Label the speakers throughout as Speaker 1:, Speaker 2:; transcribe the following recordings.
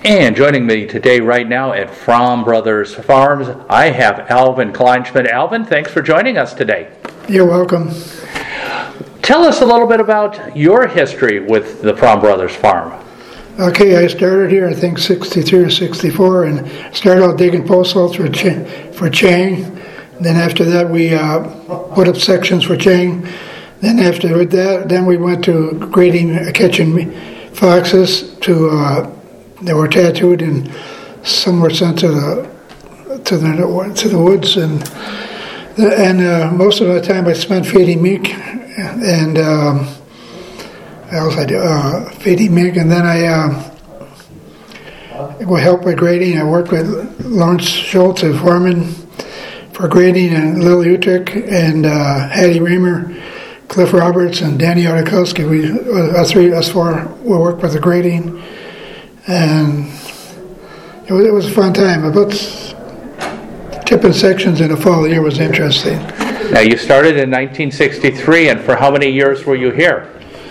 Speaker 1: And joining me today right now at Fromm Brothers Farms, I have Alvin Kleinschmidt. Alvin, thanks for joining us today.
Speaker 2: You're welcome.
Speaker 1: Tell us a little bit about your history with the Fromm Brothers Farm.
Speaker 2: Okay, I started here, I think, 63 or 64, and started out digging post holes for Chang. Then after that, we put up sections for Chang. Then after that, then we went to grading, catching foxes they were tattooed and some were sent to the woods, and most of the time I spent feeding mink, and what else I do? Feeding mink, and then I would help with grading. I worked with Lawrence Schultz, a foreman, for grading, and Lily Utrick, and Hattie Reamer, Cliff Roberts, and Danny Otakowski. Us four, we worked with the grading, and it was a fun time. About tipping sections in the fall of the year was interesting.
Speaker 1: Now, you started in 1963, and for how many years were you here?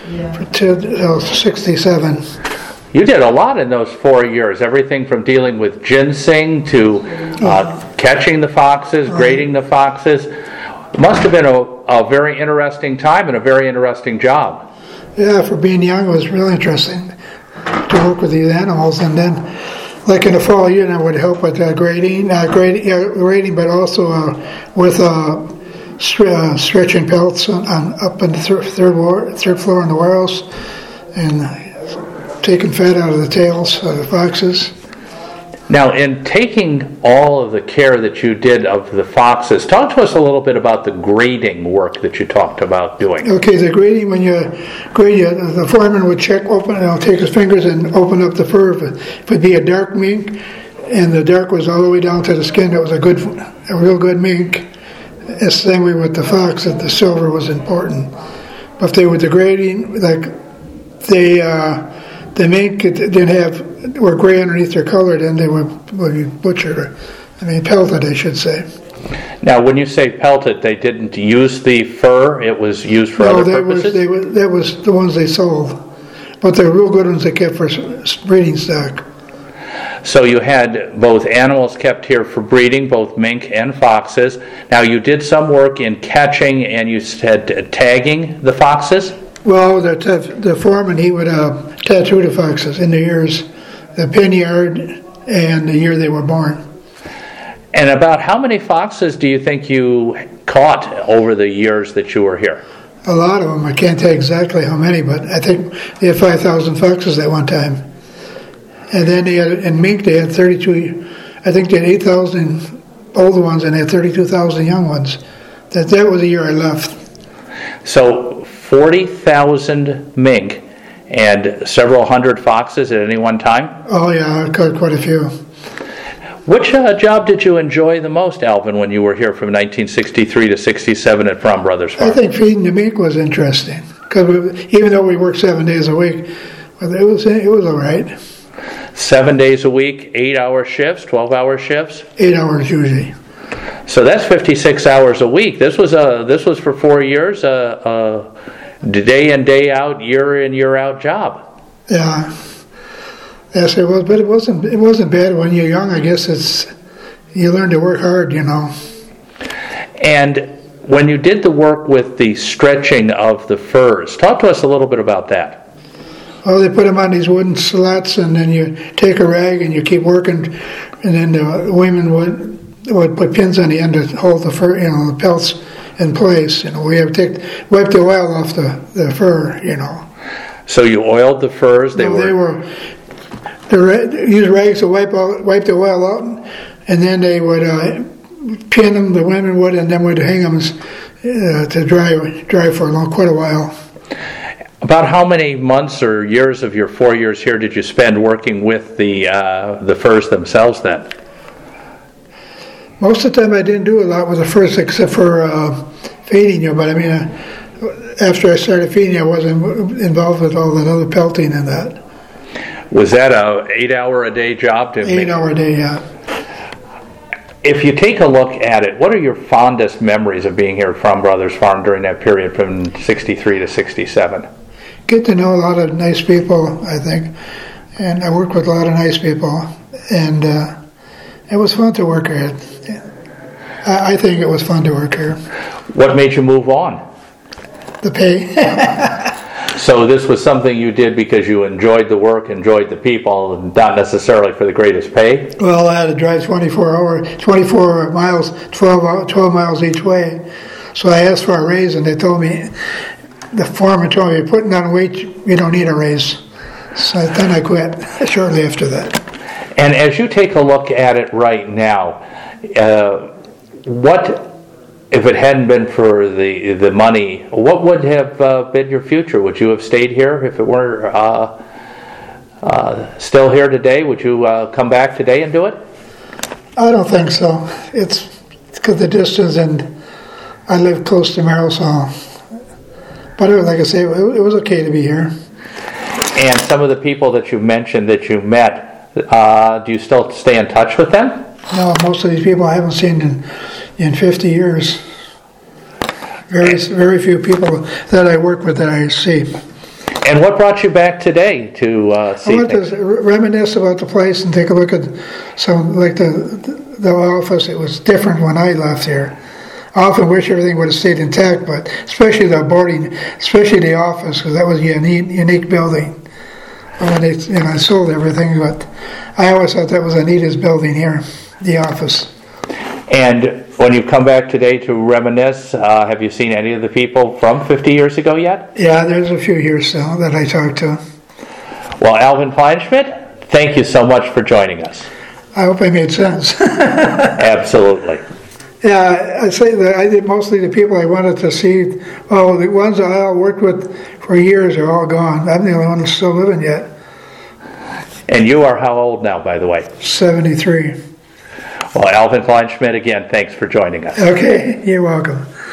Speaker 2: For 67.
Speaker 1: You did a lot in those 4 years, everything from dealing with ginseng to catching the foxes, grading the foxes. It must have been a very interesting time and a very interesting job.
Speaker 2: Yeah, for being young, it was really interesting to work with these animals. And then, like in the fall year, I would help with grading, but also with stretching pelts up in the third floor in the warehouse, and taking fat out of the tails of the foxes.
Speaker 1: Now, in taking all of the care that you did of the foxes, talk to us a little bit about the grading work that you talked about doing.
Speaker 2: Okay, the grading, when you grade, the foreman would take his fingers and open up the fur. If it would be a dark mink, and the dark was all the way down to the skin, it was a real good mink. It's the same way with the fox, that the silver was important. But if they were degrading, like the mink were gray underneath their color, then they would be butchered. Pelted, I should say.
Speaker 1: Now, when you say pelted, they didn't use the fur; it was used for other purposes?
Speaker 2: That was the ones they sold. But the real good ones they kept for breeding stock.
Speaker 1: So you had both animals kept here for breeding, both mink and foxes. Now, you did some work in catching, and you said tagging the foxes?
Speaker 2: Well, the foreman, he would tattoo the foxes in the ears, the pin yard, and the year they were born. And
Speaker 1: about how many foxes do you think you caught over the years that you were here?
Speaker 2: A lot of them. I can't tell exactly how many, but I think they had 5,000 foxes at one time. And then in mink, they had 32, I think they had 8,000 older ones, and they had 32,000 young ones. That was the year I left.
Speaker 1: So 40,000 mink and several hundred foxes at any one time?
Speaker 2: Oh, yeah, I caught quite a few.
Speaker 1: Which job did you enjoy the most, Alvin, when you were here from 1963 to 67 at Fromm Brothers Farm?
Speaker 2: I think feeding the mink was interesting, because even though we worked 7 days a week, it was all right.
Speaker 1: 7 days a week, 8-hour shifts, 12-hour shifts?
Speaker 2: 8 hours usually.
Speaker 1: So that's 56 hours a week. This was for 4 years, day in, day out, year in, year out job.
Speaker 2: Yeah. Yes, it was, but it wasn't bad when you're young. I guess you learn to work hard,
Speaker 1: And when you did the work with the stretching of the furs, talk to us a little bit about that.
Speaker 2: Well, they put them on these wooden slats, and then you take a rag and you keep working, and then the women would put pins on the end to hold the fur, the pelts in place. We have to wipe the oil off the fur,
Speaker 1: So you oiled the furs.
Speaker 2: They used rags to wipe the oil out, and then they would pin them. The women would, and then would hang them to dry for quite a while.
Speaker 1: About how many months or years of your 4 years here did you spend working with the furs themselves then?
Speaker 2: Most of the time I didn't do a lot with the furs except for feeding you, but after I started feeding, I wasn't involved with all that other pelting and that.
Speaker 1: Was that a 8-hour-a-day job?
Speaker 2: 8-hour-a-day, yeah.
Speaker 1: If you take a look at it, what are your fondest memories of being here at Fromm Brothers Farm during that period from 63 to 67?
Speaker 2: Get to know a lot of nice people, I think. and I worked with a lot of nice people, and it was fun to work here. I think it was fun to work here.
Speaker 1: What made you move on?
Speaker 2: The pay.
Speaker 1: So this was something you did because you enjoyed the work, enjoyed the people, and not necessarily for the greatest pay?
Speaker 2: Well, I had to drive 24 miles, 12 miles each way. So I asked for a raise, and they told me, the foreman told me, you're putting on weight, you don't need a raise. So then I quit shortly after that.
Speaker 1: And as you take a look at it right now, what, if it hadn't been for the money, what would have been your future? Would you have stayed here if it were still here today? Would you come back today and do it?
Speaker 2: I don't think so. It's because the distance, and I live close to Merrill, so. But like I say, it was okay to be here.
Speaker 1: And some of the people that you mentioned that you met, do you still stay in touch with them?
Speaker 2: No, most of these people I haven't seen in 50 years. Very few people that I work with that I see.
Speaker 1: And what brought you back today to see
Speaker 2: I went
Speaker 1: things?
Speaker 2: to reminisce about the place and take a look at some, like the office. It was different when I left here. I often wish everything would have stayed intact, but especially the boarding, especially the office, because that was a unique building. When they, I sold everything, but I always thought that was the neatest building here, the office.
Speaker 1: And when you've come back today to reminisce, have you seen any of the people from 50 years ago yet?
Speaker 2: Yeah, there's a few here still that I talked to.
Speaker 1: Well, Alvin Kleinschmidt, thank you so much for joining us.
Speaker 2: I hope I made sense.
Speaker 1: Absolutely.
Speaker 2: Yeah, I say that I did mostly the people I wanted to see. Oh, the ones I all worked with for years are all gone. I'm the only one who's still living yet.
Speaker 1: And you are how old now, by the way?
Speaker 2: 73.
Speaker 1: Well, Alvin Kleinschmidt, again, thanks for joining us.
Speaker 2: Okay, you're welcome.